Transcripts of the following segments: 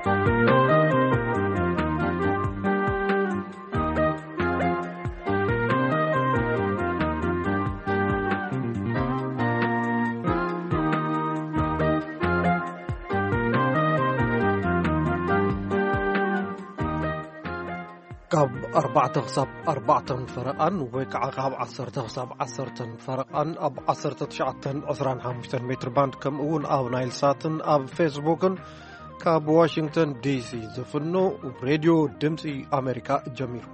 كاب 4 فرقان ويكع كاب 10 فرقان أب 19 متر باند كم أون أو نايل ساتن أب فيسبوكن كاب واشنطن دي سي زفنو وراديو دمسي أمريكا جميل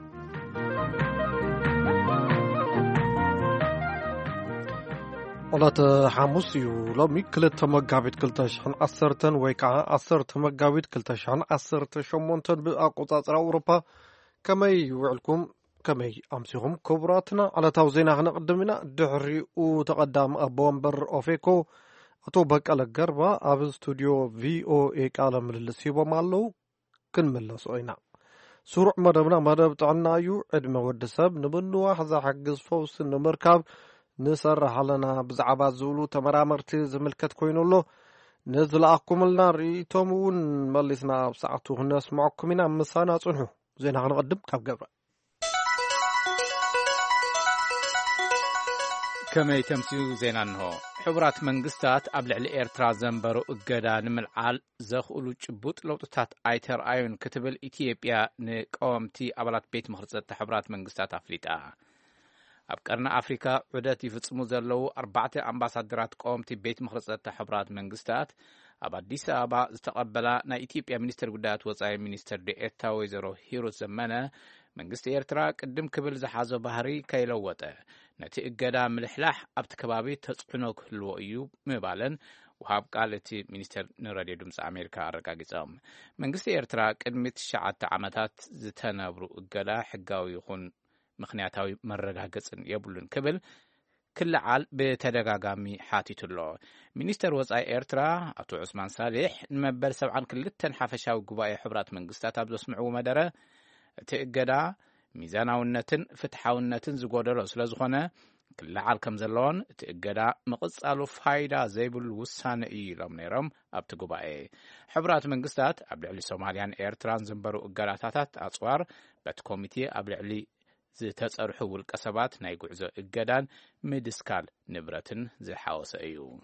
ولات حاموس يولومي كلتا مقابيت كلتا شحن 10 ويكع 10 مقابيت كلتا شحن 10 شمونتن بأقوطاطر أوروبا كما يوعلكم كما أمسيهم كبراتنا على توزينا نقدمنا دحري وتقدم أبوامبر أوفيكو أطوبك على القربة أب استوديو VOA كالم للسيبو مالو كنملا سوينا سرع مدبنا مدب تعنايو عدم ودسب نبنو حزا حقز فوس نمركب نسرح لنا بزعبات زولو تمرامرتي زملكت كوينولو نزل أقوم لنا ريتومون ملسنا بساعته الناس معكمنا مسانا صنحو زين هنقدم كاب قبرة كما يتمسيو زين عنه حبرات منقستات قبل على إيرترا زنبرو إقادا نملعال زخولو جبوت لوطتات آيتر آيون كتب الإثيوبيا نقومتي أبلات بيت مخرصات حبرات منقستات أفليتا أبقرنا أفريكا عدات يفتصمو زلو 4 أمباسادرات قومتي بيت مخرصات حبرات منقستات أب أديس أبا استقبلا نا إثيوبيا منستر قدات وصاي منستر دي إتا ويزرو هيرو زمانة منقست إيرترا قدم كبل زحازو بحري كيلووته نتي إقادا ملحلاح أبت كبابي تصعنوك الوئيو مبالن وهاب قالتي منستر نراديو دمس أمريكا رقاقزام منقست إيرترا قدمت شعات عمتات زتنابرو إقادا حقاو يخون مخنياتاوي مرقاقزن يبولن كبل كل عال بتدقاقامي حاتيتلو منستر وصاي إيرترا أتو عثمان صالح نمبل 7 كلتن حافشاو قبائي حبرات منقستات أبدو سمعو مدرة تأقدا ميزاناونتن فتحاونتن زقودرو سلازخونة كل عال كمزلون تأقدا مقصالو فايدا زيبل وسانئي لمنيرم أبتو قبائي حبرات منقستات أبلعلي سوماليان إيرتران زنبرو إقالاتاتات أصوار بات كوميتي أبلعلي زتتصرحو والقصبات ناي غعزو اقدان ميدسكال نبرتن زحاوس ايو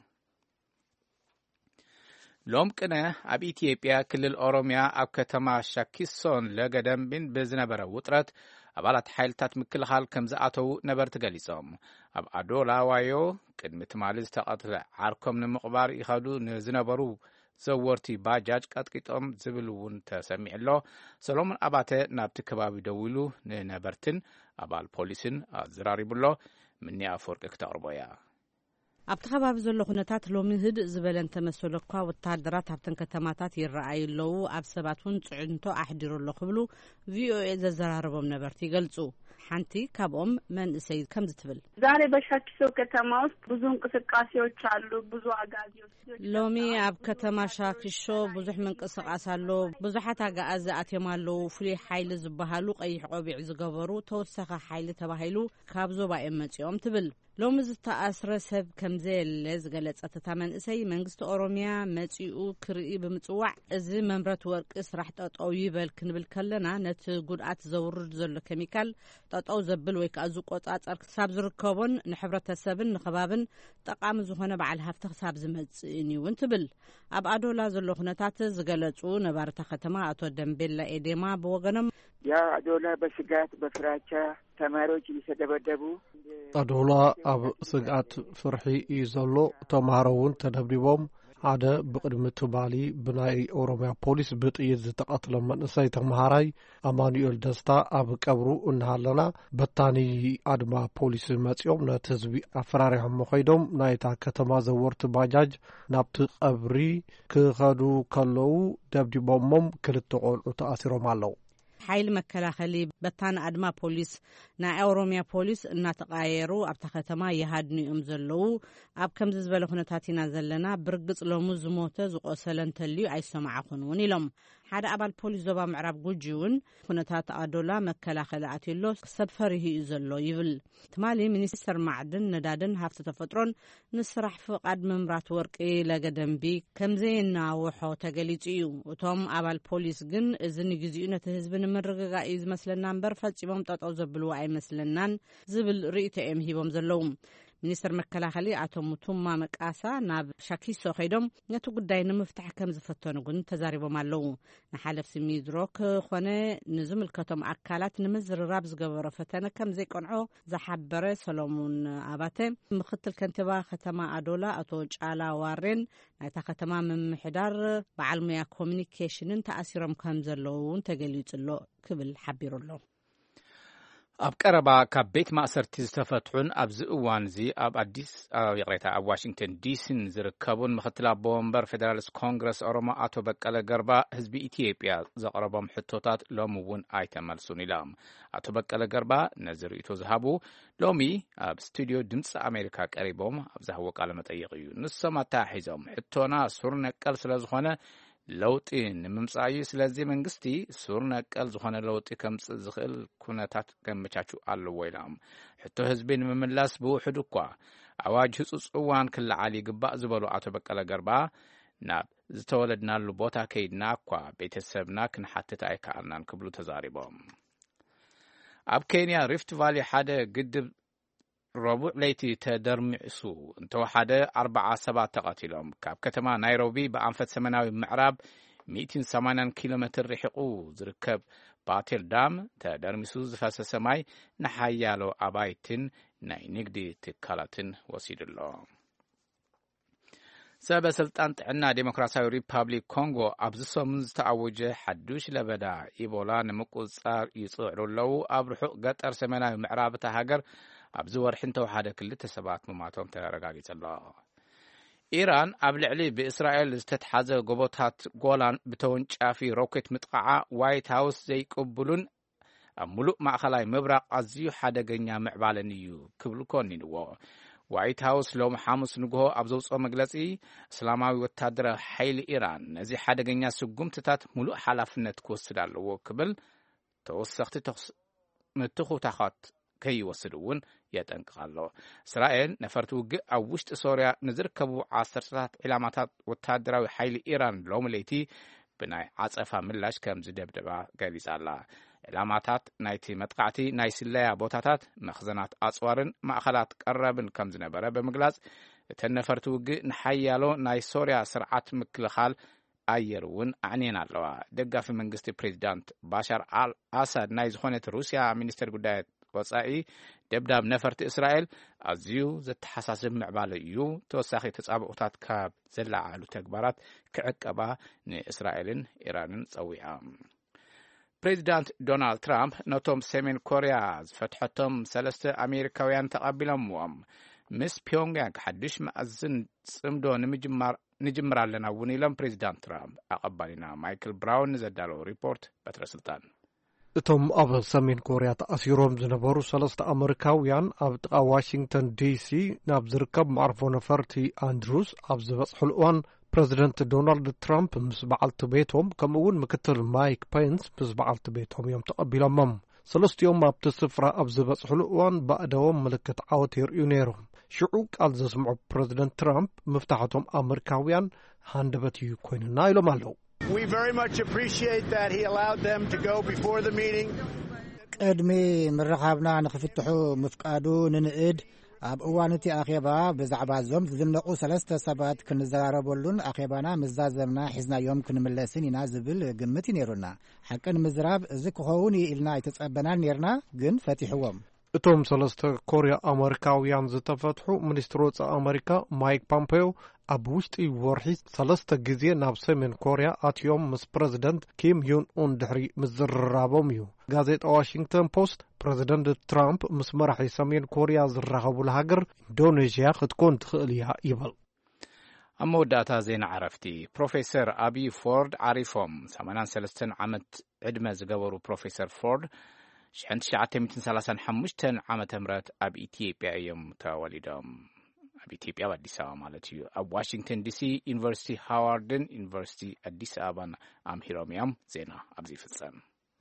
لوم كنا اب إثيوبيا كلل اوروميا اب كتما شاكيسون لقدم بين بزنبره وطرت ابالات حيلتات مكلخال كمزاتو نبرت غليصوم اب ادولا وايو قدمت مالز تقاتل عاركم نمقبار يخادو نزنبرو زورتي باجاج قطقطم زبلون تسمع له سلومون اباته نابت كبابي دولو نبرتن ابال بوليسن ازراري بلو مني افورك كتقربويا ኣብቲ ከባቢ ዘሎ ኩነታት ሎሚ ህድ ዝበለን ተመስለኳ ወታደራት ኣብተን ከተማታት ይረኣዩ ኣለዉ ኣብ ሰባት ውን ጽዕንቶ ኣሕዲሩ ኣሎ ክብሉ ቪኦኤ ዘዘራረቦም ነበርቲ ይገልጹ ሓንቲ ካብኦም መንእሰይ ከም ዝትብል ዛሬ በሻኪሶ ከተማ ውስጥ ብዙ እንቅስቃሴዎች አሉ ብዙ አጋዚዎች ሎሚ ኣብ ከተማ ሻኪሶ ብዙሕ ምንቅስቃስ ኣሎ ብዙሓት አጋዚ ኣትዮም ኣለዉ ፍሉይ ሓይሊ ዝበሃሉ ቀይሕ ቆቢዕ ዝገበሩ ተወሰኸ ሓይሊ ተባሂሉ ካብ ዞባ መጽኦም ትብል ሎሚ ዝተኣስረ ሰብ ከምዘየለ ዝገለጸት እታ መንእሰይ መንግስቲ ኦሮሚያ መጺኡ ክርኢ ብምጽዋዕ እዚ መምረት ወርቂ ስራሕ ጠጠው ይበል ክንብል ከለና ነቲ ጉድኣት ዘውርድ ዘሎ ኬሚካል ጠጠው ዘብል ወይ ከዓ ዝቆጻጸር ክሳብ ዝርከቦን ንሕብረተሰብን ንኸባብን ጠቃሚ ዝኾነ በዓል ሃፍቲ ክሳብ ዝመጽእን ይውን ትብል ኣብ ኣዶላ ዘሎ ኩነታት ዝገለጹ ነባርታ ከተማ አቶ ደምቤላ ኤዴማ በወገኖም ያ አዶላ በስጋት በፍራቻ ተማሪዎች እየተደበደቡ አዶላ ኣብ ስጋት ፍርሒ ይዘሎ ተማሃሮውን ተደብዲቦም ሓደ ብቅድሚ ባሊ ብናይ ኦሮሚያ ፖሊስ ብጥይት ዝተቀተለ መንእሰይ ተማሃራይ አማኑኤል ደስታ ኣብ ቀብሩ እናሃለና በታኒ አድማ ፖሊስ መጽኦም ነቲ ህዝቢ ኣፈራሪሖም ኸይዶም ናይታ ከተማ ዘወርቲ ባጃጅ ናብቲ ቀብሪ ክኸዱ ከለዉ ደብዲቦሞም ክልተ ቆልዑ ተኣሲሮም ኣለዉ ሓይሊ መከላኸሊ በታን ኣድማ ፖሊስ ናይ ኣውሮሚያ ፖሊስ እናተቃየሩ ኣብታ ከተማ ይሃድኒኦም ዘለዉ ኣብ ከምዚ ዝበለ ኩነታት ኢና ዘለና ብርግጽ ሎሙ ዝሞተ ዝቆሰለ እንተልዩ ኣይሰማዓኹን እውን ኢሎም ሓደ ኣባል ፖሊስ ዞባ ምዕራብ ጉጂ እውን ኩነታት ኣዶላ መከላኸሊ ኣትሎ ሰብ ፈሪሂ እዩ ዘሎ ይብል ትማሊ ሚኒስተር ማዕድን ነዳድን ሃፍቲ ተፈጥሮን ንስራሕ ፍቃድ መምራት ወርቂ ለገደንቢ ከምዘይናውሖ ተገሊጹ እዩ እቶም ኣባል ፖሊስ ግን እዚ ንግዚኡ ነቲ ህዝቢ ንምርግጋእ እዩ ዝመስለና እምበር ፈጺሞም ጠጠው ዘብልዎ ኣይመስለናን ዝብል ርእይቶ እዮም ሂቦም ዘለዉ ሚኒስተር መከላኸሊ ኣቶ ሙቱማ መቃሳ ናብ ሻኪሶ ኸይዶም ነቲ ጉዳይ ንምፍታሕ ከም ዝፈተኑ ግን ተዛሪቦም ኣለዉ ንሓለፍቲ ሚድሮክ ኾነ ንዝምልከቶም ኣካላት ንምዝርራብ ዝገበሮ ፈተነ ከም ዘይቆንዖ ዝሓበረ ሰሎሞን ኣባተ ምክትል ከንቲባ ከተማ ኣዶላ ኣቶ ጫላ ዋሬን ናይታ ከተማ ምምሕዳር በዓል ሙያ ኮሚኒኬሽንን ተኣሲሮም ከም ዘለዉ ተገሊጹሎ ክብል ሓቢሩ ኣሎ ኣብ ቀረባ ካብ ቤት ማእሰርቲ ዝተፈትሑን ኣብዚ እዋን እዚ ኣብ ኣዲስ ይቕሬታ ኣብ ዋሽንግተን ዲሲን ዝርከቡን ምክትል ኣቦ ወንበር ፌደራሊስት ኮንግረስ ኦሮሞ ኣቶ በቀለ ገርባ ህዝቢ ኢትዮጵያ ዘቕረቦም ሕቶታት ሎሚ እውን ኣይተመልሱን ኢሎም ኣቶ በቀለ ገርባ ነዚ ርእይቶ ዝሃቡ ሎሚ ኣብ ስቱድዮ ድምፂ ኣሜሪካ ቀሪቦም ኣብ ዝሃቦ ቃለ መጠይቅ እዩ ንሶም ኣተሓሒዞም ሕቶና ሱር ነቀል ስለ ዝኾነ ለውጢ ንምምጻእ ስለዚ መንግስቲ ሱር ነቀል ዝኾነ ለውጢ ከምጽእ ዝኽእል ኩነታት ከመቻቹ ኣለዎ ኢሎም ሕቶ ህዝቢ ንምምላስ ብውሕዱ እኳ ኣዋጅ ህጹጽ እዋን ክለዓል ይግባእ ዝበሉ ኣቶ በቀለ ገርባ ናብ ዝተወለድናሉ ቦታ ከይድና እኳ ቤተሰብና ክንሓትት ኣይከኣልናን ክብሉ ተዛሪቦም ኣብ ኬንያ ሪፍት ቫሊ ሓደ ግድብ ረቡዕ ለይቲ ተደርሚዕሱ እንተወሓደ 40 ሰባት ተቐቲሎም ካብ ከተማ ናይሮቢ ብኣንፈት ሰሜናዊ ምዕራብ 180 ኪሎ ሜትር ርሒቑ ዝርከብ ባቴል ዳም ተደርሚሱ ዝፈሰሰ ማይ ንሓያሎ ኣባይትን ናይ ንግዲ ትካላትን ወሲዱሎ ሰበስልጣን ጥዕና ዴሞክራሲያዊ ሪፐብሊክ ኮንጎ ኣብዚ ሰሙን ዝተኣወጀ ሓዱሽ ለበዳ ኢቦላ ንምቁፅጻር ይጽዕሩ ኣለዉ ኣብ ርሑቕ ገጠር ሰሜናዊ ምዕራብ እታ ሃገር ኣብዚ ወርሒ እንተወሓደ ክልተ ሰባት ምማቶም ተረጋጊጹ ኣሎ ኢራን ኣብ ልዕሊ ብእስራኤል ዝተተሓዘ ጎቦታት ጎላን ብተወንጫፊ ሮኬት ምጥቃዓ ዋይት ሃውስ ዘይቅብሉን ኣብ ሙሉእ ማእኸላይ ምብራቕ ኣዝዩ ሓደገኛ ምዕባለን እዩ ክብሉ ኮኒንዎ ዋይት ሃውስ ሎሚ ሐሙስ ንግሆ ኣብ ዘውፅኦ መግለጺ እስላማዊ ወታደራዊ ሓይሊ ኢራን ነዚ ሓደገኛ ስጉምትታት ሙሉእ ሓላፍነት ክወስድ ኣለዎ ክብል ተወሰኽቲ ምትኹታኻት ከይወስድ እውን የጠንቅቕ ኣሎ እስራኤል ነፈርቲ ውግእ ኣብ ውሽጢ ሶርያ ንዝርከቡ ዓሰርታት ዕላማታት ወታደራዊ ሓይሊ ኢራን ሎሚ ለይቲ ብናይ ዓጸፋ ምላሽ ከም ዝደብደባ ገሊጻ ኣላ ዕላማታት ናይቲ መጥቃዕቲ ናይ ስለያ ቦታታት መኽዘናት ኣጽዋርን ማእኸላት ቀረብን ከም ዝነበረ ብምግላጽ እተን ነፈርቲ ውግእ ንሓያሎ ናይ ሶርያ ስርዓት ምክልኻል ኣየር እውን ኣዕንየን ኣለዋ ደጋፊ መንግስቲ ፕሬዚዳንት ባሻር አልአሳድ ናይ ዝኾነት ሩስያ ሚኒስትር ጉዳያት ወጻኢ ደብዳብ ነፈርቲ እስራኤል ኣዝዩ ዘተሓሳስብ ምዕባለ እዩ ተወሳኺ ተጻብቑታት ካብ ዘለዓሉ ተግባራት ክዕቀባ ንእስራኤልን ኢራንን ጸዊዓ ፕሬዚዳንት ዶናልድ ትራምፕ ነቶም ሰሜን ኮርያ ዝፈትሐቶም 3 ኣሜሪካውያን ተቐቢሎምዎም ምስ ፒዮንግያንግ ሓድሽ መኣዝን ጽምዶ ንጅምር ኣለና እውን ኢሎም ፕሬዚዳንት ትራምፕ ኣቐባሊና ማይክል ብራውን ዘዳለው ሪፖርት በትረ ስልጣን እቶም ኣብ ሰሜን ኮርያ ተኣሲሮም ዝነበሩ 3 ኣሜሪካውያን ኣብ ጥቓ ዋሽንግተን ዲሲ ናብ ዝርከብ መዕርፎ ነፈርቲ ኣንድሩስ ኣብ ዝበጽሕሉ እዋን ፕሬዚደንት ዶናልድ ትራምፕ ምስ በዓልቲ ቤቶም ከምኡውን ምክትል ማይክ ፔንስ ምስ በዓልቲ ቤቶም እዮም ተቐቢሎሞም ሰለስቲኦም ኣብቲ ስፍራ ኣብ ዝበጽሕሉ እዋን ባእደዎም ምልክት ዓወት የርእዩ ነይሮም ሽዑ ቃል ዘስምዑ ፕሬዚደንት ትራምፕ ምፍታሕቶም ኣሜሪካውያን ሃንደበት እዩ ኮይኑና ኢሎም ኣለዉ We very much appreciate that he allowed them to go before the meeting. ቅድሚ ምርኻብና ንኽፍትሑ ምፍቃዱ ንንዕድ ኣብ እዋን እቲ ኣኼባ ብዛዕባ ዞም ዝድነቑ 3 ሰባት ክንዘራረበሉን ኣኼባና ምዛዘምና ሒዝናዮም ክንምለስን ኢና ዝብል ግምት ነይሩና ሓቂ ንምዝራብ እዚ ክኸውን ኢልና ኣይተጸበናን ነርና ግን ፈቲሕዎም እቶም 3 ኮርያ ኣሜሪካውያን ዝተፈትሑ ሚኒስትር ወጻኢ ኣሜሪካ ማይክ ፖምፔዮ ኣብ ውሽጢ ወርሒ 3 ግዜ ናብ ሰሜን ኮርያ ኣትዮም ምስ ፕሬዚደንት ኪም ዮን ኡን ድሕሪ ምዝርራቦም እዩ ጋዜጣ ዋሽንግተን ፖስት ፕሬዚደንት ትራምፕ ምስ መራሒ ሰሜን ኮርያ ዝራኸቡሉ ሃገር ኢንዶኔዥያ ክትኮን ትኽእል እያ ይብል أموداتا زين عرفتي بروفيسور أبي فورد عريفهم 83 عامت عدمة زقورو بروفيسور فورد شحنت 1935 عامة مرات أب إثيوبيا يوم تولدهم أب إثيوبيا بأديس أبابا مالتيو أب واشنطن دي سي يونيفرسيتي هاواردن يونيفرسيتي أديس أبابا أم هيروميام زينا أبزي فتصام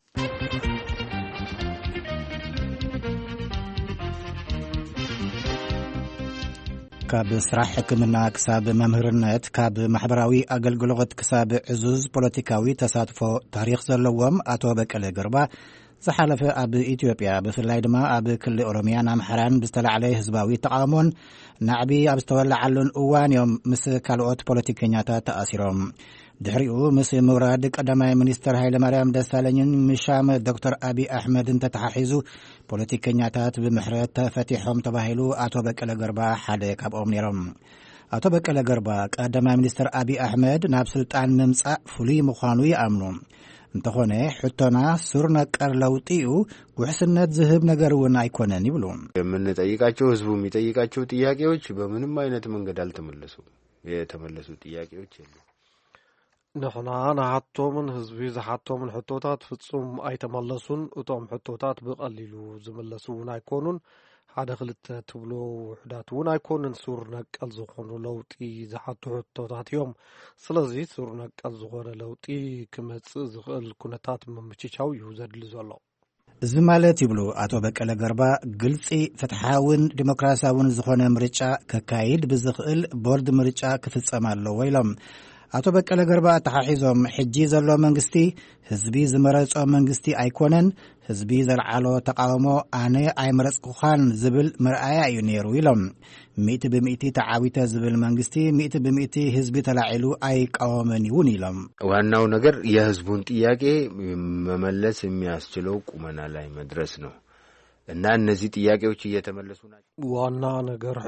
ካብ ስራሕ ሕክምና ክሳብ መምህርነት ካብ ማሕበራዊ ኣገልግሎት ክሳብ ዕዙዝ ፖለቲካዊ ተሳትፎ ታሪክ ዘለዎም ኣቶ በቀለ ገርባ ዝሓለፈ ኣብ ኢትዮጵያ ብፍላይ ድማ ኣብ ክልል ኦሮሚያን ኣምሓራን ብዝተላዕለ ህዝባዊ ተቃውሞን ናዕቢ ኣብ ዝተወላዓሉን እዋን እዮም ምስ ካልኦት ፖለቲከኛታት ተኣሲሮም ድሕሪኡ ምስ ምውራድ ቀዳማይ ሚኒስትር ሃይለማርያም ደሳለኝን ምሻም ዶክተር አብይ አሕመድን ተተሓሒዙ ፖለቲከኛታት ብምሕረት ተፈቲሖም ተባሂሉ አቶ በቀለ ገርባ ሓደ ካብኦም ነይሮም። አቶ በቀለ ገርባ ቀዳማይ ሚኒስትር አብይ አሕመድ ናብ ስልጣን ምምጻእ ፍሉይ ምዃኑ ይኣምኑ። እንተኾነ ሕቶና ሱር ነቀር ለውጢኡ ውሕስነት ዝህብ ነገር እውን አይኮነን ይብሉ። የምንጠይቃቸው ህዝቡ የሚጠይቃቸው ጥያቄዎች በምንም አይነት መንገድ አልተመለሱም። የተመለሱ ጥያቄዎች የሉም። نحن نحطومن ህዝቢ ዝሓቶምን ሕቶታት ፍጹም ኣይተመለሱን እቶም ሕቶታት ብቐሊሉ ዝመለሱን ኣይኮኑን ሓደ ክልተ ትብሎ ውሕዳት እውን ኣይኮኑን ሱር ነቀል ዝኾኑ ለውጢ ዝሓቱ ሕቶታት እዮም ስለዚ ሱር ነቀል ዝኾነ ለውጢ ክመጽእ ዝኽእል ኩነታት ምምችቻው እዩ ዘድሊ ዘሎ እዚ ማለት ይብሉ አቶ በቀለ ገርባ ግልጺ ፍትሓውን ዲሞክራሲያውን ዝኾነ ምርጫ ከካይድ ብዝኽእል ቦርድ ምርጫ ክፍጸም ኣለዎ ኢሎም አቶ በቀለ ገርባ ተሓሒዞም ሕጂ ዘሎ መንግስቲ ህዝቢ ዝመረጾ መንግስቲ ኣይኮነን ህዝቢ ዘልዓሎ ተቃውሞ ኣነ ኣይመረጽኩኻን ዝብል ምርኣያ እዩ ነይሩ ኢሎም 100% ተዓዊተ ዝብል መንግስቲ 100% ህዝቢ ተላዒሉ ኣይቃወመን ይውን ኢሎም ዋናው ነገር የህዝቡን ጥያቄ መመለስ የሚያስችለው ቁመና ላይ መድረስ ነው እና እነዚህ ጥያቄዎች እየተመለሱ ናቸው ዋና ነገር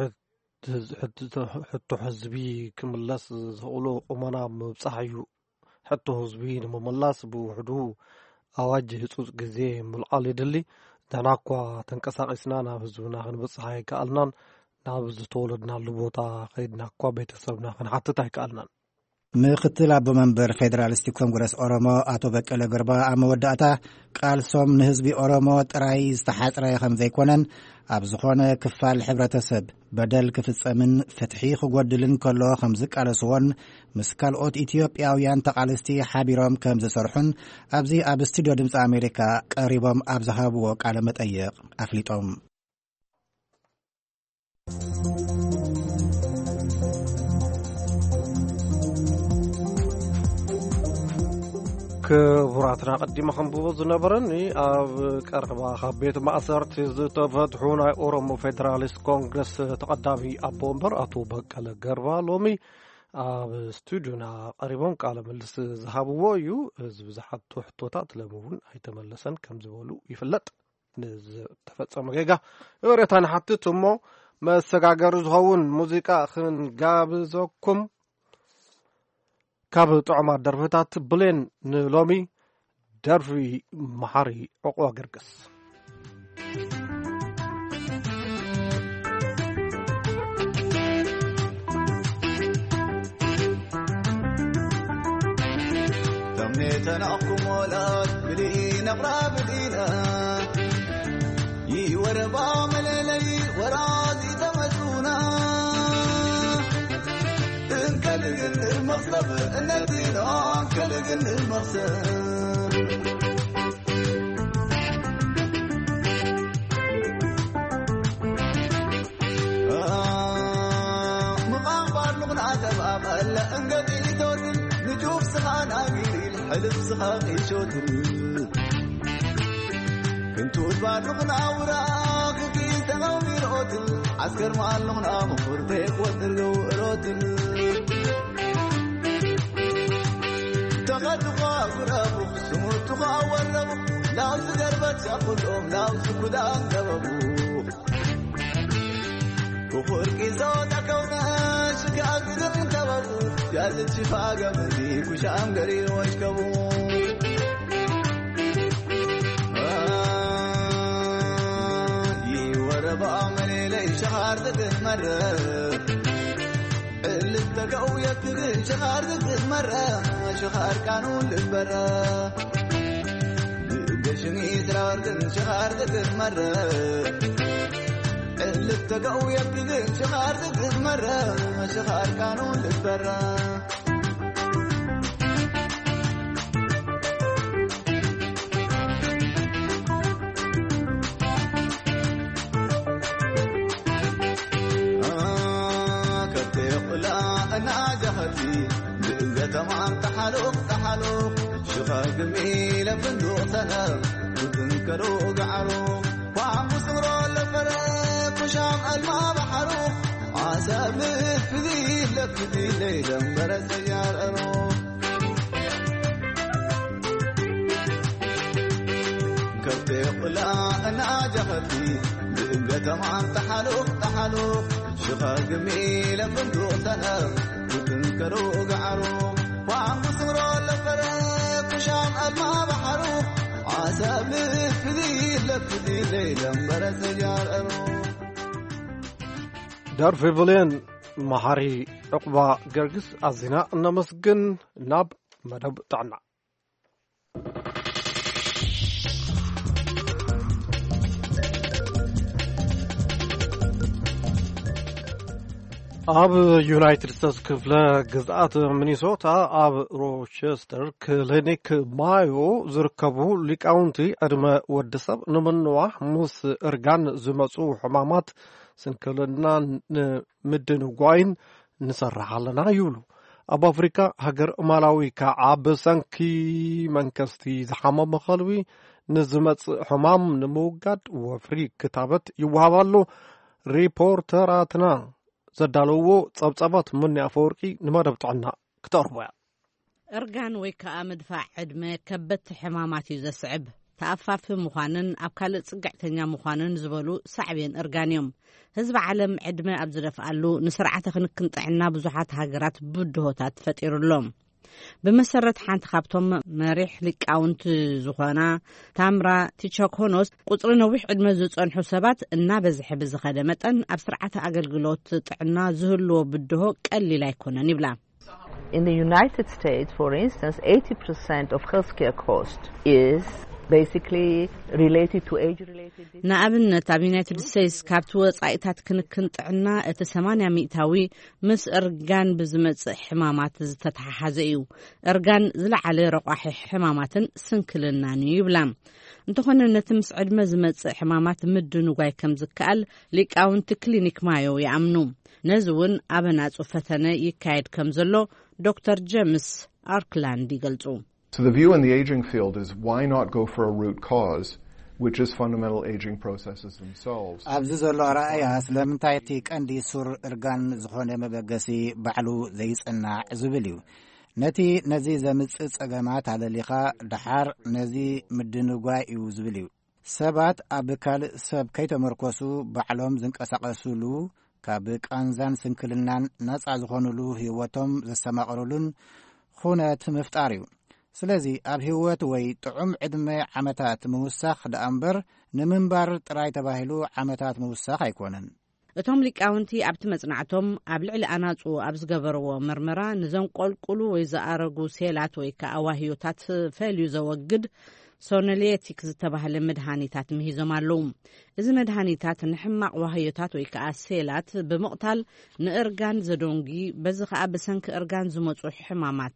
حتى حزبي كملاس زغلو قمنا مبصحيو حتى حزبي نملاس بوحدو اواجه صوص غزي ملعالي دلي دناكوا تنقساقسنا نا حزبنا نبصحي كالنان نابز تولدنا لبوتا خيدناكوا بيتسبنا حتى كالنان ምክትል አቦ መንበር ፌደራሊስት ኮንግረስ ኦሮሞ አቶ በቀለ ገርባ አመወዳእታ ቃልሶም ንህዝቢ ኦሮሞ ጥራይ ዝተሓጽረ ከም ዘይኮነን ኣብ ዝኾነ ክፋል ሕብረተሰብ በደል ክፍጸምን ፍትሒ ክጎድልን ከሎ ከም ዝቃለስዎን ምስ ካልኦት ኢትዮጵያውያን ተቃለስቲ ሓቢሮም ከም ዝሰርሑን ኣብዚ ኣብ ስቱድዮ ድምፂ ኣሜሪካ ቀሪቦም ኣብ ዝሃብዎ ቃለ መጠይቕ ኣፍሊጦም كبراتنا قديمة خنبوز نبرني أب كربا خبيت مأثرت زتفتحونا أورمو فيدراليست كونغرس تقدمي أبومبر أطوبك على كربا لومي أب استوديونا قريبون قال ملس ذهبوا يو زحت تحتوتات لمون هيتملسن كم زولو يفلت نز تفتصم غيغا وريتان حتى تمو ما سغاغر زهون موسيقى خن غابزكم كاب طعما درفتات بلين نلومي درفي محاري عقوة قرقس تمنيتنا أقوم ولاد بلينا قراب لينا يوربا مليلي ورادي تمسونا كلجن المصلب الندين كلجن المصلب مغامر لغنا تباب هلا انقضي دون نجوف سخان عقيل الحلف سخان يشوت كنتو تبار لغنا وراك كي تغوي روتل عسكر مع لغنا مفر بيك ودرقو روتل تغدقا قرابو سموتقا وربو لاو سقربت شاقلهم لاو سكدان قببو كفر كيزوتا كونا شكا قدر انتببو جازت شفاقا مدي كشام قرير واشكبو يوربا عملي لي شهار تتمرر اللي اتقوا يبتغل شخار ذكر مرة شخار كانوا للبرة بقشني تراردن شخار ذكر مرة اللي اتقوا يبتغل شخار ذكر مرة شخار كانوا للبرة تمام تحلوق شخاق ميلة بندوق سنة وتنكروا قعروا وعم سمروا لفرق وشام الماء بحروق عسى مفذي لفذي ليلة مبرا سيار أروق كبتي قلا أنا جهتي بقى تمام تحلوق شخاق ميلة بندوق سنة وتنكروا قعروا وعم سمروا لفرق وشام الماء بحروق عسى مفذي لفذي ليلة مبرا سيار أروق دار فيفلين محاري عقبة قرقس أزنا نمسجن ناب مدب تعنا ኣብ ዩናይትድ ስቴትስ ክፍለ ግዝኣት ሚኒሶታ ኣብ ሮቸስተር ክሊኒክ ማዮ ዝርከቡ ሊቃውንቲ ዕድመ ወዲ ሰብ ንምንዋሕ ምስ እርጋን ዝመፁ ሕማማት ስንክልና ንምድንጓይን ንሰርሕ ኣለና ይብሉ። ኣብ ኣፍሪካ ሃገር ማላዊ ከዓ ብሰንኪ መንከስቲ ዝሓመመ ከልቢ ንዝመፅእ ሕማም ንምውጋድ ወፍሪ ክታበት ይወሃባሉ። ሪፖርተራትና ዘዳለዎ ጸብጸባት ምን ያፈወርቂ ንመደብ ጥዕና ክተርቦ ያ እርጋን ወይ ከዓ መድፋዕ ዕድመ ከበት ሕማማት እዩ ዘስዕብ ተኣፋፊ ምዃንን ኣብ ካልእ ጽግዕተኛ ምዃንን ዝበሉ ሳዕብን እርጋን እዮም። ህዝቢ ዓለም ዕድመ ኣብ ዝደፍኣሉ ንስርዓተ ክንክን ጥዕና ብዙሓት ሃገራት ብድሆታት ፈጢሩሎም። بمسرت حانت خابتهم مريح لقاونت زخنا تامرا تيشوكونوس قطر نوح عد مزوج عن حسابات النابز حب الخدمات أب سرعة أقلقلوت طعنا زهلو بدهو قلي لا يكون نبلا. In the United States, for instance, 80% of healthcare cost is basically related to age-related diseases. نعم United States كابتوس عيتات كن طعنا اتسمانيا مئتاوي مس إرجان بزمت حمامات تتحازيو إرجان زل على رقاح حمامات سنكلنا نيبلام. انتخون نتمس عد مزمت حمامات مدن وجاي كم زكال ليك أونت كلينيك مايو يعمنو نزون أبنات وفتنة يكايد كم زلو دكتور جيمس أركلاند يقلتو. So the view in the aging field is why not go for a root cause, which is fundamental aging processes themselves. ኣብዚ ዘሎ ረኣያ ስለምንታይ እቲ ቀንዲ ሱር እርጋን ዝኾነ መበገሲ ባዕሉ ዘይጽናዕ ዝብል እዩ። ነዚ ዘምጽእ ጸገማት ኣለሊኻ ድሓር ነዚ ምድንጓይ እዩ ዝብል እዩ። ሰባት ኣብ ካልእ ሰብ ከይተመርኮሱ ባዕሎም ዝንቀሳቐሱሉ ካብ ቃንዛን ስንክልናን ነጻ ዝኾኑሉ ህይወቶም ዘሰማቕሩሉን ኩነት ምፍጣር እዩ። ስለዚህ ኣብ ህይወት ወይ ጥዑም ዕድመ ዓመታት ምውሳኽ ደኣምበር ንምንባር ጥራይ ተባሂሉ ዓመታት ምውሳኽ ኣይኮነን። እቶም ሊቃውንቲ ኣብቲ መጽናዕቶም ኣብ ልዕሊ ኣናጹ ኣብ ዝገበርዎ ምርመራ ንዘንቆልቁሉ ወይ ዝኣረጉ ሴላት ወይ ከዓ ዋህዮታት ፈልዩ ዘወግድ ሶኖሌቲክ ዝተባህለ መድሃኒታት ምሂዞም ኣለዉ። እዚ መድሃኒታት ንሕማቕ ዋህዮታት ወይ ከዓ ሴላት ብምቕታል ንእርጋን ዘደንጊ በዚ ከዓ ብሰንኪ እርጋን ዝመፁ ሕማማት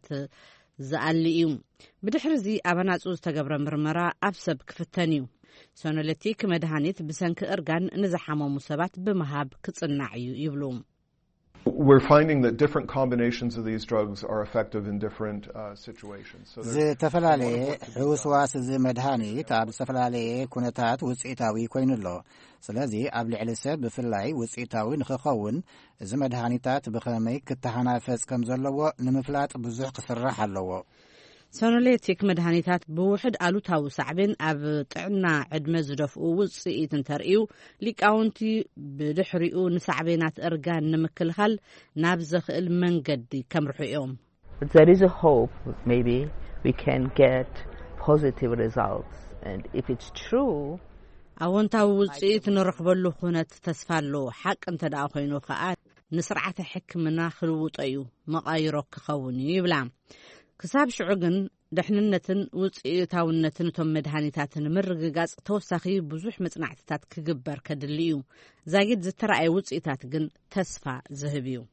ዝኣልዩ ብድሕሪዚ ኣበናጹ ዝተገብረ ምርመራ ኣብ ሰብ ክፍተን እዩ። ሶኖሌቲክ መድሃኒት ብሰንኪ እርጋን ንዝሓመሙ ሰባት ብምሃብ ክጽናዕ እዩ ይብሉ። We're finding that different combinations of these drugs are effective in different situations. ዝተፈላለዩ ሕውስዋስ እዚ መድሃኒት ኣብ ዝተፈላለዩ ኩነታት ውጽኢታዊ ኮይኑሎ። ስለዚ ኣብ ልዕሊ ሰብ ብፍላይ ውጽኢታዊ ንኽኸውን እዚ መድሃኒታት ብኸመይ ክተሓናፈጽ ከም ዘለዎ ንምፍላጥ ብዙሕ ክስራሕ ኣለዎ። ሶኖሌቲክ መድሃኒታት ብውሕድ ኣሉታዊ ሳዕብን ኣብ ጥዕና ዕድመ ዝደፍኡ ውጽኢት እንተርእዩ ሊቃውንቲ ብድሕሪኡ ንሳዕቤናት እርጋን ንምክልኻል ናብ ዘኽእል መንገዲ ከምርሑ እዮም። There is a hope maybe we can get positive results and if it's true ኣወንታዊ ውጽኢት ንረኽበሉ ኩነት ተስፋ ኣሎ። ሓቂ እንተደኣ ኮይኑ ከዓ ንስርዓተ ሕክምና ክልውጦ እዩ መቃይሮ ክኸውን ይብላ ክሳብ ሽዑ ግን ድሕንነትን ውፅኢታውነትን እቶም መድሃኒታትን ምርግጋጽ ተወሳኺ ብዙሕ መጽናዕትታት ክግበር ከድሊ እዩ ዛጊድ ዝተረኣየ ውፅኢታት ግን ተስፋ ዝህብ እዩ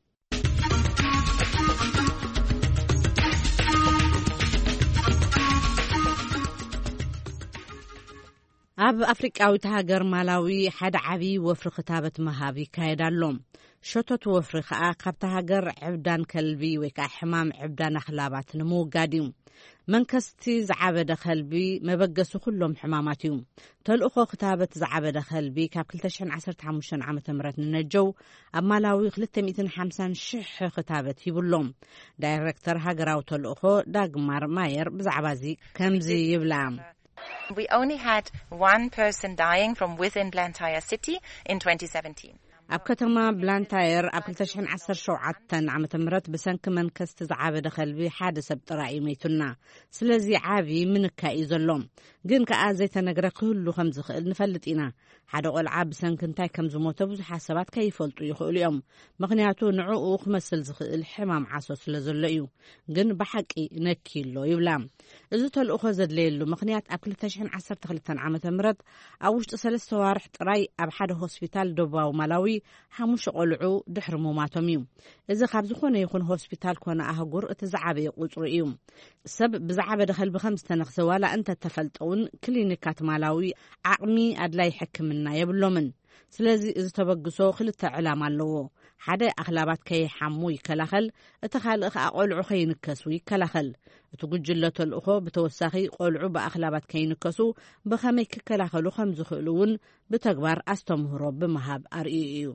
ኣብ ኣፍሪቃዊት ሃገር ማላዊ ሓደ ዓቢ ወፍሪ ክታበት መሃብ ይካየድ ኣሎ ሸቶት ወፍሪ ከዓ ካብታ ሃገር ዕብዳን ከልቢ ወይ ከዓ ሕማም ዕብዳን ኣኽላባት ንምውጋድ እዩ መንከስቲ ዝዓበደ ከልቢ መበገሱ ኩሎም ሕማማት እዩ ተልእኾ ክታበት ዝዓበደ ከልቢ ካብ 2015 ዓመተ ምህረት ንነጀው ኣብ ማላዊ 250,000 ክታበት ይብሎም ዳይሬክተር ሃገራዊ ተልእኾ ዳግማር ማየር ብዛዕባ እዚ ከምዚ ይብላ We only had one person dying from within Blantyre city in 2017. ኣብ ከተማ ብላንታየር ኣብ 2017 ዓመተ ምህረት ብሰንኪ መንከስቲ ዝዓበደ ከልቢ ሓደ ሰብ ጥራይ መይቱና ስለዚ ዓቢ ምንካይ እዩ ዘሎ ግን ከኣ ዘይተነግረ ክህሉ ከም ዝኽእል ንፈልጥ ኢና ሓደ ቆልዓ ብሰንኪ እንታይ ከም ዝሞተ ብዙሓት ሰባት ከይፈልጡ ይኽእሉ እዮም ምክንያቱ ንዕኡ ክመስል ዝኽእል ሕማም ዓሶ ስለ ዘሎ እዩ ግን ብሓቂ ነኪሎ ይብላ እዚ ተልእኾ ዘድለየሉ ምክንያት ኣብ 2012 ዓመተ ምህረት ኣብ ውሽጢ 3 ዋርሕ ጥራይ ኣብ ሓደ ሆስፒታል ደቡባዊ ማላዊ 5 ቆልዑ ድሕሪ ሞማቶም እዩ እዚ ካብ ዝኾነ ይኹን ሆስፒታል ኮነ ኣህጉር እቲ ዝዓበየ ቁፅሪ እዩ ሰብ ብዛዕበደ ከልቢ ከም ዝተነኽሰ ዋላ እንተተፈልጠውን ክሊኒካት ማላዊ ዓቕሚ ኣድላይ ሕክምና የብሎምን ስለዚ እዚ ተበግሶ ክልተ ዕላማ ኣለዎ ሓደ ኣኽላባት ከይሓሙ ይከላኸል እቲ ካልእ ከዓ ቆልዑ ከይንከሱ ይከላኸል እቲ ጉጅለ ተልእኾ ብተወሳኺ ቆልዑ ብኣኽላባት ከይንከሱ ብኸመይ ክከላኸሉ ከም ዝኽእሉ እውን ብተግባር ኣስተምህሮ ብምሃብ ኣርእዩ እዩ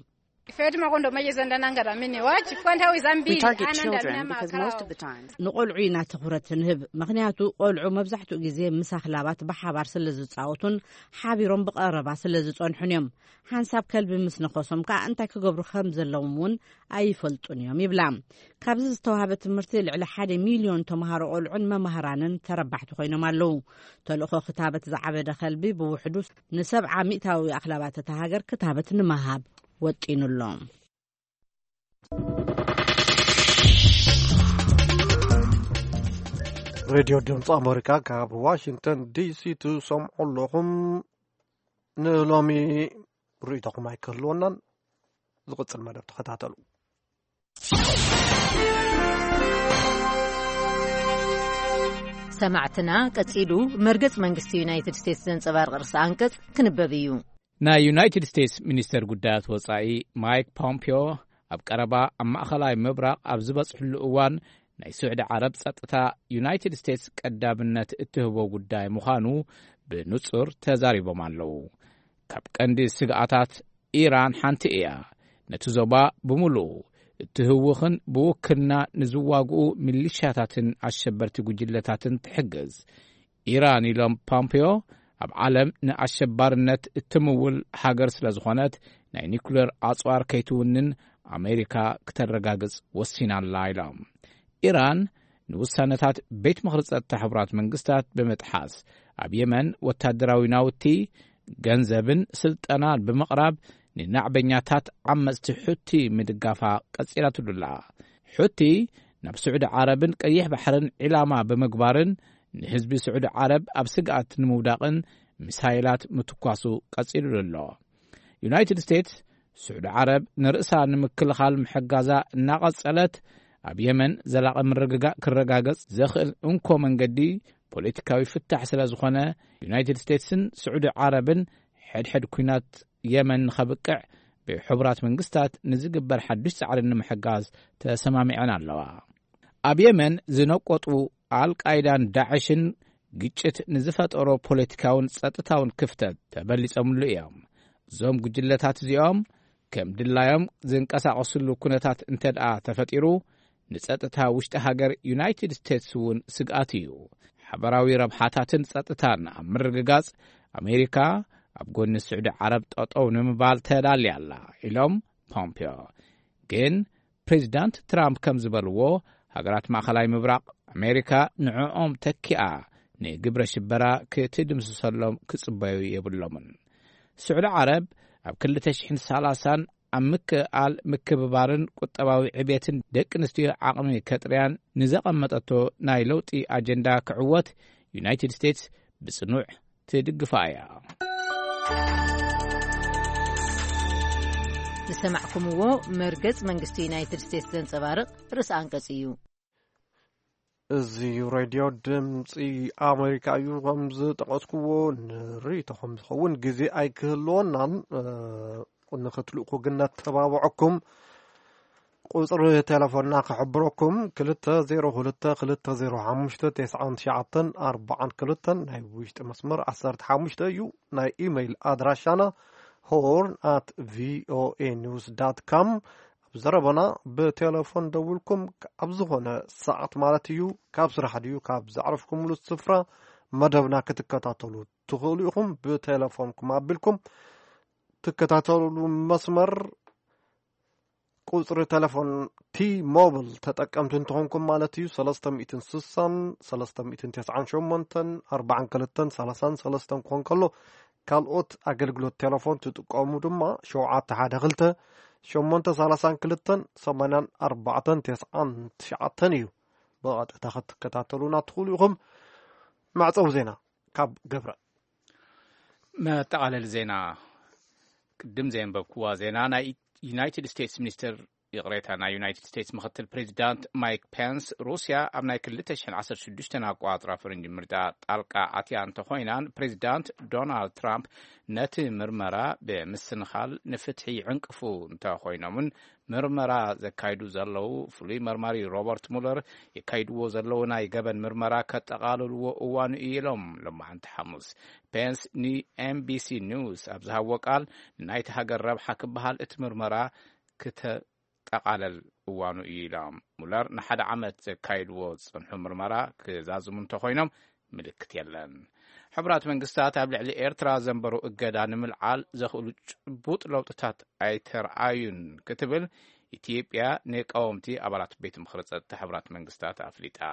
ንቆልዑ ኢና ትኩረት ንህብ ምክንያቱ ቆልዑ መብዛሕትኡ ግዜ ምስ ኣኽላባት ብሓባር ስለ ዝፃወቱን ሓቢሮም ብቐረባ ስለ ዝፀንሑን እዮም ሓንሳብ ከልቢ ምስ ነኸሶም ከዓ እንታይ ክገብሩ ከም ዘለዎም እውን ኣይፈልጡን እዮም ይብላ ካብዚ ዝተዋሃበ ትምህርቲ ልዕሊ 1 ሚልዮን ተምሃሮ ቆልዑን መምሃራንን ተረባሕቲ ኮይኖም ኣለዉ ተልእኾ ክታበት ዝዓበደ ከልቢ ብውሕዱ ን70 ሚእታዊ ኣኽላባት እታ ሃገር ክታበት ንምሃብ ወጢኑሎም ሬድዮ ድምፂ ኣሜሪካ ካብ ዋሽንግተን ዲሲ ትሰምዑ ኣለኹም ንሎሚ ርእይቶኹም ኣይክህልወናን ዝቕፅል መደብ ተኸታተሉ ሰማዕትና ቀፂሉ መርገጽ መንግስቲ ዩናይትድ ስቴትስ ዘንጸባርቕ ርእሲ አንቀጽ ክንበብ እዩ ናይ ዩናይትድ ስቴትስ ሚኒስተር ጉዳያት ወጻኢ ማይክ ፖምፒዮ ኣብ ቀረባ ኣብ ማእኸላይ ምብራቕ ኣብ ዝበጽሕሉ እዋን ናይ ስዑድ ዓረብ ጸጥታ ዩናይትድ ስቴትስ ቀዳምነት እትህቦ ጉዳይ ምዃኑ ብንጹር ተዛሪቦም ኣለዉ ካብ ቀንዲ ስግኣታት ኢራን ሓንቲ እያ ነቲ ዞባ ብምሉእ እትህውኽን ብውክልና ንዝዋግኡ ሚሊሻታትን ኣሸበርቲ ጉጅለታትን ትሕግዝ ኢራን ኢሎም ፖምፒዮ ኣብ ዓለም ንኣሸባርነት እትምውል ሃገር ስለ ዝኾነት ናይ ኒኩሌር ኣጽዋር ከይትውንን ኣሜሪካ ክተረጋግጽ ወሲናላ ኢሎም ኢራን ንውሳነታት ቤት ምኽሪ ጸጥታ ሕቡራት መንግስታት ብምጥሓስ ኣብ የመን ወታደራዊ ናውቲ ገንዘብን ስልጠናን ብምቕራብ ንናዕበኛታት ዓመፅቲ ሑቲ ምድጋፋ ቀጺላትሉላ ሑቲ ናብ ስዑድ ዓረብን ቀይሕ ባሕርን ዒላማ ብምግባርን ንህዝቢ ስዑድ ዓረብ ኣብ ስግኣት ንምውዳቕን ሚሳይላት ምትኳሱ ቀጺሉሎ ዩናይትድ ስቴትስ ስዑድ ዓረብ ንርእሳ ንምክልኻል ምሕጋዛ እናቐጸለት ኣብ የመን ዘላቐ ምርግጋእ ክረጋገጽ ዘኽእል እንኮ መንገዲ ፖለቲካዊ ፍታሕ ስለ ዝኾነ ዩናይትድ ስቴትስን ስዑድ ዓረብን ሕድሕድ ኩናት የመን ንኸብቅዕ ብሕቡራት መንግስታት ንዝግበር ሓድሽ ጻዕሪ ንምሕጋዝ ተሰማሚዐን ኣለዋ ኣብ የመን ዝነቆጡ አልቃይዳን ዳዕሽን ግጭት ንዝፈጠሮ ፖለቲካውን ጸጥታውን ክፍተት ተበሊጸምሉ እዮም እዞም ጉጅለታት እዚኦም ከም ድላዮም ዝንቀሳቐሱሉ ኩነታት እንተደኣ ተፈጢሩ ንጸጥታ ውሽጢ ሃገር ዩናይትድ ስቴትስ እውን ስግኣት እዩ ሓበራዊ ረብሓታትን ጸጥታን ኣብ ምርግጋጽ ኣሜሪካ ኣብ ጎኒ ስዑድ ዓረብ ጠጠው ንምባል ተዳልያ ኣላ ኢሎም ፖምፒዮ ግን ፕሬዚዳንት ትራምፕ ከም ዝበልዎ ሃገራት ማእኸላይ ምብራቕ ኣሜሪካ ንዕኦም ተኪኣ ንግብረ ሽበራ ክትድምስሰሎም ክጽበዩ የብሎምን ስዑድ ዓረብ ኣብ 2030 أمكال مكببارن قطباوي عبيتن دك نستيو عقمي كتريان نزقمتو نايلوتي أجندا كعوات يونايتد ستيتس بصنوع تدقفايا نسمعكم هو مرقز منغستي يونايتد ستيتس زنصبارق رأس أنقصيو እዚ ሬድዮ ድምፂ ኣሜሪካ እዩ ከምዚ ጠቐስክዎ ንሪኢኹም ዝኸውን ግዜ ኣይክህልዎናን ንኽትልእኹ ግን ነተባብዐኩም ቁፅሪ ቴሌፎንና ክሕብረኩም 2022059942 ናይ ውሽጢ መስመር 15 እዩ ናይ ኢሜይል ኣድራሻና horn@voanews.com زربنا بتلفون دولكم أبزغنا ساعة مالتيو كاب سرحديو كاب زعرفكم للسفرة مدبنا كتكتاتلو تغليهم بتلفونكم قبلكم تكتاتلو مسمر قصر تلفون تي موبل تتأكمتن تهونكم مالتيو 360 399 4 كونكلو كالوت أقلقلو التلفون تتقومو دما شوعات حادغلته شمونت 32 84 99 እዩ بقى تكتاتلونا تخلوهم مع زينة كاب قبرة ما تعالى الزينة قدم زين بكوا زينة أنا يونايتد ستيتس مينستر يغريتها يونايتد ستيتس مختل بريزيدنت مايك بانس روسيا أبناء كلتشن 16 أقواطرا فرنج مردات ألقى عتيان تخوينان بريزيدنت دونالد ترامب نتي مرمرة بمسنخال نفتحي عنقفو انتخوينامون مرمرة زكايدو زلو فلي مرمري روبرت مولر يكايدو زلونا يقبن مرمرة كتقالل وقوان إيلوم لما انت حمص بانس ني MBC نيوز أبزها وقال نايت هاقر ربحة كبهال اتمرمرة تقالل وانو إيلام مولر نحد عمت كايد ووز فنحو مرمرة كزازو منتخوينام ملكت يلن حبرات منقستات أبلع لإيرترا زنبرو إقادان ملعال زخولو بوط لوطتات أيتر آيون كتبل إتيوبيا نيك أومتي أبالات بيت مخرصة حبرات منقستات أفليتا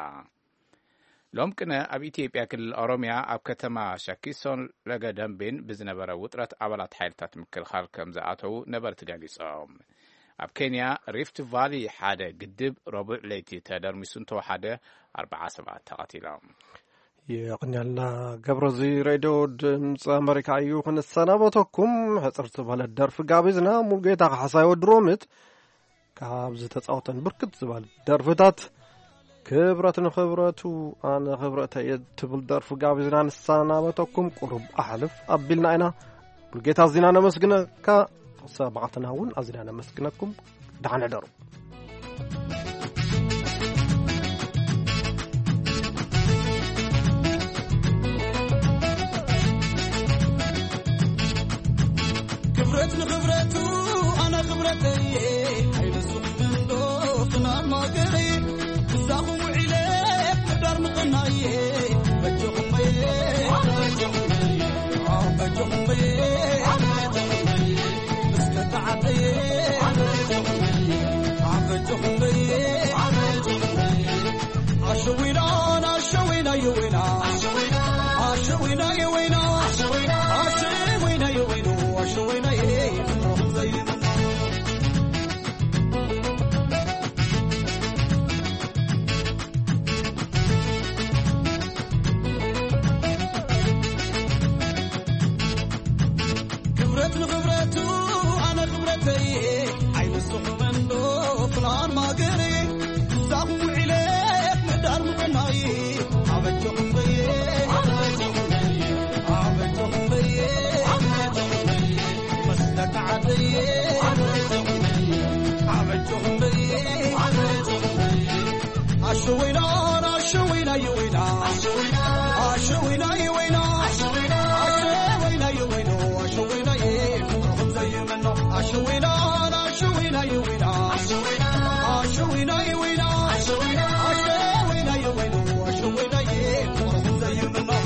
لومكنا أب إتيوبيا كل أوروميا أب كتما شاكيسون لغا دنبين بزنبرا وطرات أبالات حيلتات مكل خال كمزاعاتو نبر تقاليسهم أب كينيا ريفت فالي حادة قدب ربع ليتي تدر ميسونتو حادة 4 تقاتيلهم يقنيالنا قبر زي راديو دمس أمريكا يوخن السنابتكم حصرت بهالة درف قابزنا ملقيتا حسايو درومت كابز تتصاوتن بركت زبال درفتات كبرتن خبرتو أنا خبرتها يتبل درف قابزنا السنابتكم قرب أحلف أبلنا أنا ملقيتا زينانا مسقنا كا سبعتنا هون أزينانا مسقناكم دعنا درب خبرتو أنا خبرتي حين السوق من دوفنا الماقري زاهم وعليك مدار مقناي بجوهم بي مسكت عطي بجوهم بي عشوينا عشوينا يوينا عشوينا يوينا عشوينا يوينا عشوينا خبرتو أنا خبرتي عين السوق من دوفلان ما قري زاهم عليك مدار مقناي عبجهم بي مسلك عدي عبجهم بي عشوينا عشوينا يوينا عشوينا يوينا عشوينا يوينا عشوينا عشوينا عشوينا يوينا عشوينا يوينا عشوينا يوينا عشوينا زي منه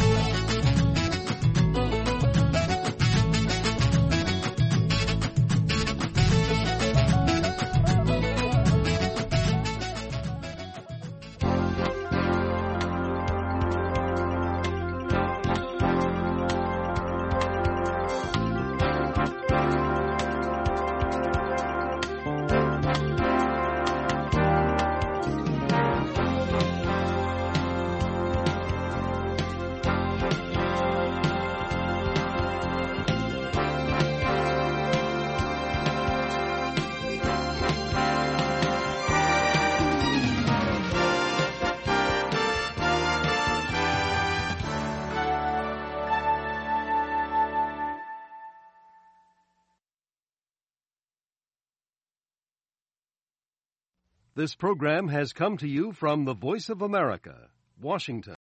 This program has come to you from the Voice of America, Washington.